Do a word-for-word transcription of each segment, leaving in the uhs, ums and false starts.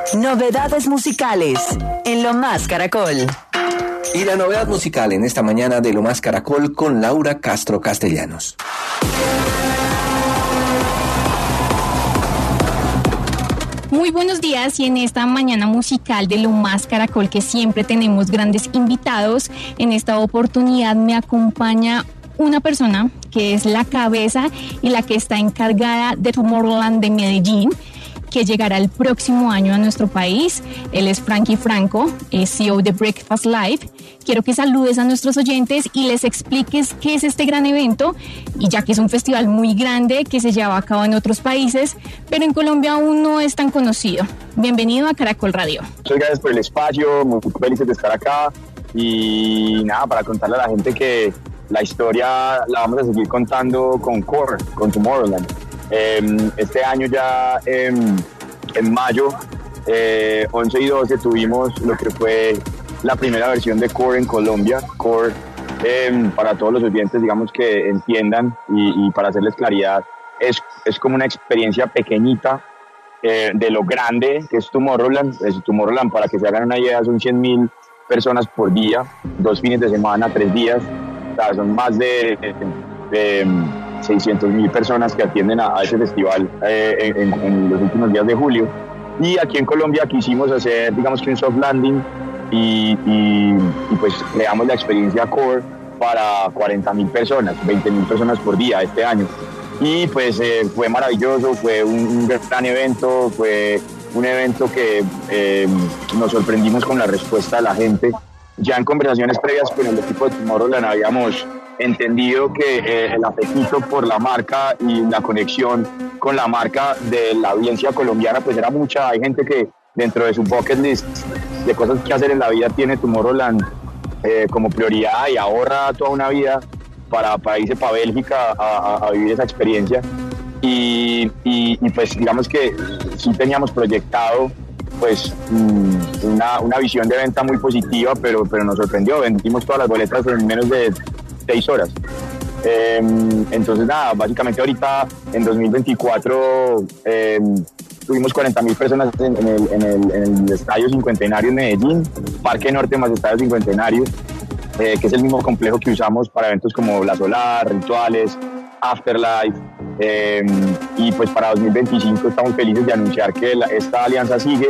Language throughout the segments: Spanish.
Novedades musicales en Lo Más Caracol. Y la novedad musical en esta mañana de Lo Más Caracol con Laura Castro Castellanos. Muy buenos días, y en esta mañana musical de Lo Más Caracol, que siempre tenemos grandes invitados, en esta oportunidad me acompaña una persona que es la cabeza y la que está encargada de Tomorrowland de Medellín, que llegará el próximo año a nuestro país. Él es Frankie Franco, es C E O de Breakfast Live. Quiero que saludes a nuestros oyentes y les expliques qué es este gran evento, y ya que es un festival muy grande que se lleva a cabo en otros países, pero en Colombia aún no es tan conocido. Bienvenido a Caracol Radio. Muchas gracias por el espacio, muy felices de estar acá, y nada, para contarle a la gente que la historia la vamos a seguir contando con Core, con Tomorrowland. Eh, este año ya eh, en mayo eh, once y doce tuvimos lo que fue la primera versión de Core en Colombia. Core, eh, para todos los oyentes, digamos, que entiendan y, y para hacerles claridad, es, es como una experiencia pequeñita eh, de lo grande que es Tomorrowland. Es Tomorrowland, para que se hagan una idea, son cien mil personas por día, dos fines de semana, tres días. O sea, son más de, de, de seiscientas mil personas que atienden a, a ese festival eh, en, en los últimos días de julio. Y aquí en Colombia quisimos hacer, digamos, que un soft landing y, y, y pues creamos la experiencia Core para cuarenta mil personas, veinte mil personas por día este año. Y pues eh, fue maravilloso, fue un, un gran evento, fue un evento que eh, nos sorprendimos con la respuesta de la gente. Ya en conversaciones previas con el equipo de Tomorrowland habíamos entendido que eh, el apetito por la marca y la conexión con la marca de la audiencia colombiana pues era mucha. Hay gente que dentro de su bucket list de cosas que hacer en la vida tiene Tomorrowland eh, como prioridad, y ahorra toda una vida para, para irse para Bélgica a, a, a vivir esa experiencia. Y, y, y pues digamos que sí teníamos proyectado pues una, una visión de venta muy positiva, pero, pero nos sorprendió. Vendimos todas las boletas en menos de seis horas. Eh, entonces nada, básicamente ahorita en dos mil veinticuatro eh, tuvimos cuarenta mil personas en, en, el, en, el, en el Estadio Cincuentenario en Medellín, Parque Norte más Estadio Cincuentenario, eh, que es el mismo complejo que usamos para eventos como La Solar, Rituales, Afterlife. Eh, y pues para dos mil veinticinco estamos felices de anunciar que la, esta alianza sigue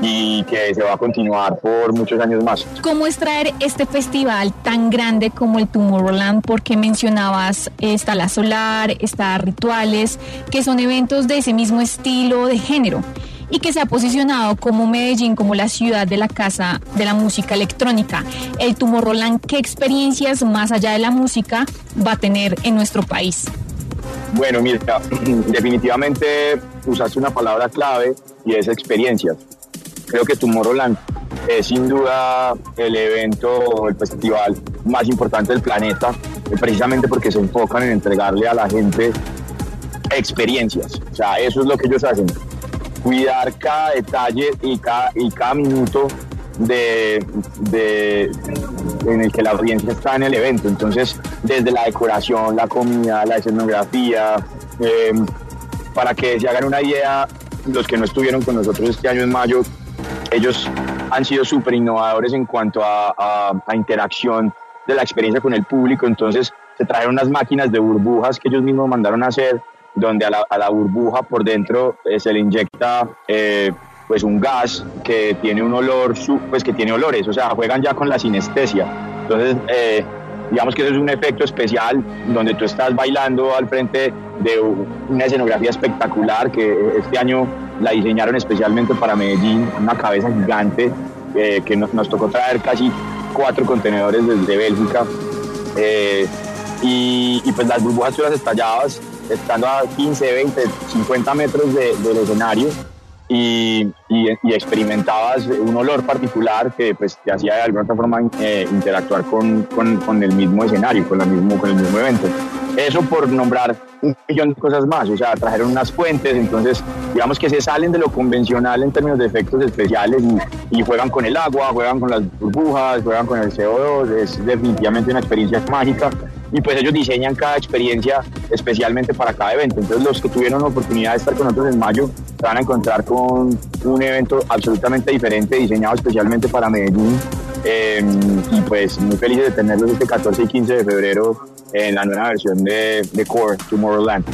y que se va a continuar por muchos años más. ¿Cómo es traer este festival tan grande como el Tomorrowland? Porque mencionabas, está La Solar, está Rituales, que son eventos de ese mismo estilo de género, y que se ha posicionado como Medellín como la ciudad de la casa de la música electrónica. El Tomorrowland, ¿qué experiencias más allá de la música va a tener en nuestro país? Bueno, mira, definitivamente usaste una palabra clave y es experiencias. Creo que Tomorrowland es sin duda el evento o el festival más importante del planeta, precisamente porque se enfocan en entregarle a la gente experiencias. O sea, eso es lo que ellos hacen. Cuidar cada detalle y cada, y cada minuto de, de, en el que la audiencia está en el evento. Entonces, desde la decoración, la comida, la escenografía, eh, para que se hagan una idea, los que no estuvieron con nosotros este año en mayo, ellos han sido súper innovadores en cuanto a, a, a interacción de la experiencia con el público. Entonces se trajeron unas máquinas de burbujas que ellos mismos mandaron a hacer, donde a la, a la burbuja por dentro eh, se le inyecta eh, pues un gas que tiene un olor, pues que tiene olores, o sea, juegan ya con la sinestesia. Entonces eh, digamos que eso es un efecto especial donde tú estás bailando al frente de una escenografía espectacular que este año la diseñaron especialmente para Medellín, una cabeza gigante eh, que nos, nos tocó traer casi cuatro contenedores desde Bélgica, eh, y, y pues las burbujas tú las estallabas estando a quince, veinte, cincuenta metros de, del escenario, y, y, y experimentabas un olor particular que pues te hacía de alguna otra forma eh, interactuar con, con, con el mismo escenario, con, la mismo, con el mismo evento. Eso por nombrar un millón de cosas más. O sea, trajeron unas fuentes, entonces digamos que se salen de lo convencional en términos de efectos especiales y, y juegan con el agua, juegan con las burbujas, juegan con el C O dos. Es definitivamente una experiencia mágica. y pues ellos diseñan cada experiencia especialmente para cada evento. Entonces los que tuvieron la oportunidad de estar con nosotros en mayo se van a encontrar con un evento absolutamente diferente, diseñado especialmente para Medellín, eh, y pues muy felices de tenerlos este catorce y quince de febrero en la nueva versión de, de Core Tomorrowland.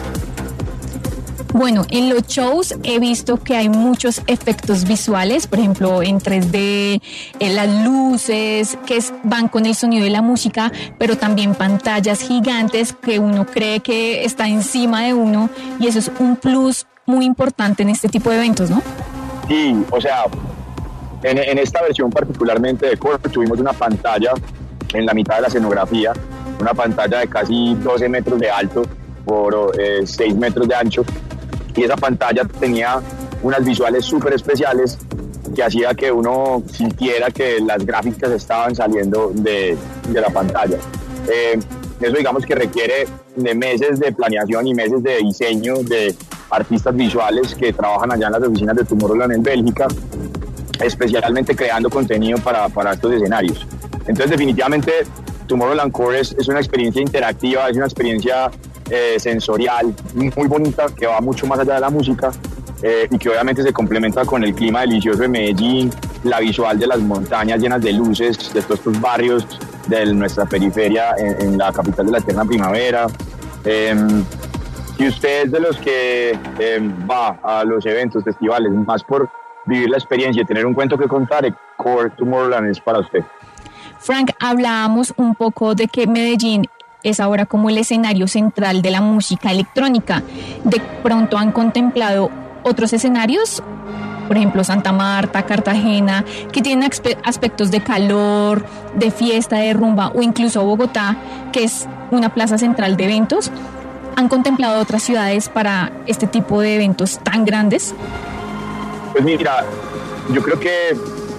Bueno, en los shows he visto que hay muchos efectos visuales, por ejemplo, en tres D, en las luces, que es, van con el sonido de la música, pero también pantallas gigantes que uno cree que está encima de uno, y eso es un plus muy importante en este tipo de eventos, ¿no? Sí, o sea, en, en esta versión particularmente de Core tuvimos una pantalla en la mitad de la escenografía, una pantalla de casi doce metros de alto por eh, seis metros de ancho, y esa pantalla tenía unas visuales súper especiales que hacía que uno sintiera que las gráficas estaban saliendo de, de la pantalla. Eh, eso digamos que requiere de meses de planeación y meses de diseño de artistas visuales que trabajan allá en las oficinas de Tomorrowland en Bélgica, especialmente creando contenido para, para estos escenarios. Entonces definitivamente Tomorrowland Core es, es una experiencia interactiva, es una experiencia Eh, sensorial muy bonita que va mucho más allá de la música, eh, y que obviamente se complementa con el clima delicioso de Medellín, la visual de las montañas llenas de luces, de todos estos barrios de nuestra periferia en, en la capital de la eterna primavera. Eh, si usted es de los que eh, va a los eventos, festivales, más por vivir la experiencia y tener un cuento que contar, Core Tomorrowland es para usted. Frank, hablábamos un poco de que Medellín es ahora como el escenario central de la música electrónica. ¿De pronto han contemplado otros escenarios? Por ejemplo, Santa Marta, Cartagena, que tienen aspectos de calor, de fiesta, de rumba, o incluso Bogotá, que es una plaza central de eventos. ¿Han contemplado otras ciudades para este tipo de eventos tan grandes? Pues mira, yo creo que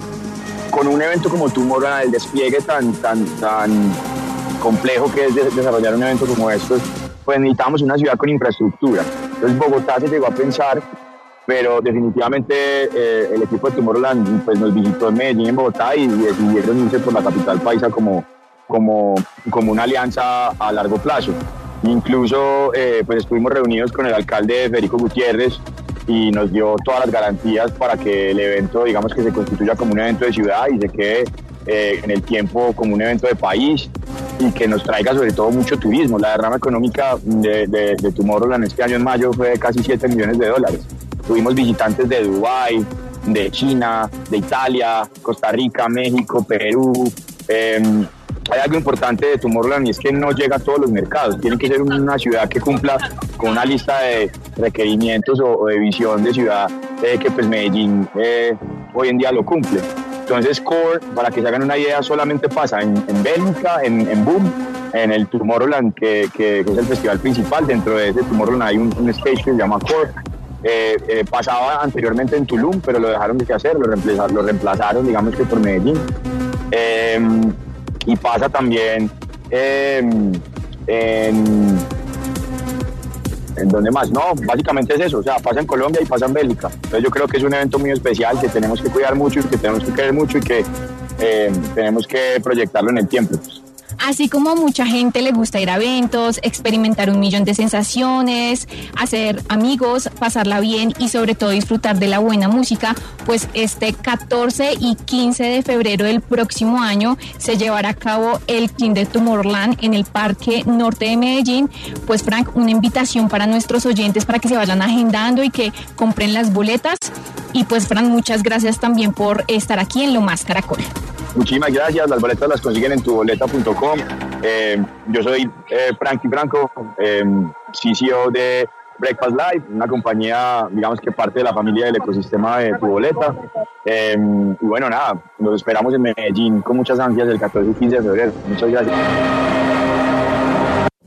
con un evento como Tomorrowland, el despliegue tan, tan, tan complejo que es de desarrollar un evento como estos, pues necesitamos una ciudad con infraestructura. Entonces Bogotá se llegó a pensar, pero definitivamente eh, el equipo de Tomorrowland pues, nos visitó en Medellín, en Bogotá, y, y decidieron irse por la capital paisa como, como, como una alianza a largo plazo. Incluso eh, pues estuvimos reunidos con el alcalde Federico Gutiérrez y nos dio todas las garantías para que el evento, digamos, que se constituya como un evento de ciudad y se quede eh, en el tiempo como un evento de país, y que nos traiga sobre todo mucho turismo. La derrama económica de, de, de Tomorrowland este año en mayo fue de casi siete millones de dólares. Tuvimos visitantes de Dubái, de China, de Italia, Costa Rica, México, Perú. Eh, hay algo importante de Tomorrowland, y es que no llega a todos los mercados. Tiene que ser una ciudad que cumpla con una lista de requerimientos o, o de visión de ciudad eh, que pues Medellín eh, hoy en día lo cumple. Entonces Core, para que se hagan una idea, solamente pasa en, en Bélgica, en, en Boom, en el Tomorrowland, que, que, que es el festival principal. Dentro de ese Tomorrowland hay un, un stage que se llama Core. Eh, eh, pasaba anteriormente en Tulum, pero lo dejaron de hacer, lo reemplazaron, lo reemplazaron digamos que por Medellín. Eh, y pasa también eh, en... ¿En dónde más? No, básicamente es eso, o sea, pasa en Colombia y pasa en Bélgica. Entonces yo creo que es un evento muy especial que tenemos que cuidar mucho y que tenemos que querer mucho y que eh, tenemos que proyectarlo en el tiempo. Así como a mucha gente le gusta ir a eventos, experimentar un millón de sensaciones, hacer amigos, pasarla bien y sobre todo disfrutar de la buena música, pues este catorce y quince de febrero del próximo año se llevará a cabo el King de Tomorrowland en el Parque Norte de Medellín. Pues Frank, una invitación para nuestros oyentes para que se vayan agendando y que compren las boletas. Y pues Frank, muchas gracias también por estar aquí en Lo Más Caracol. Muchísimas gracias, las boletas las consiguen en tu boleta punto com. Eh, yo soy eh, Frankie Franco, eh, C C O de Breakfast Live, una compañía, digamos que parte de la familia del ecosistema de Tu Boleta. Eh, y bueno, nada, nos esperamos en Medellín con muchas ansias el catorce y quince de febrero. Muchas gracias.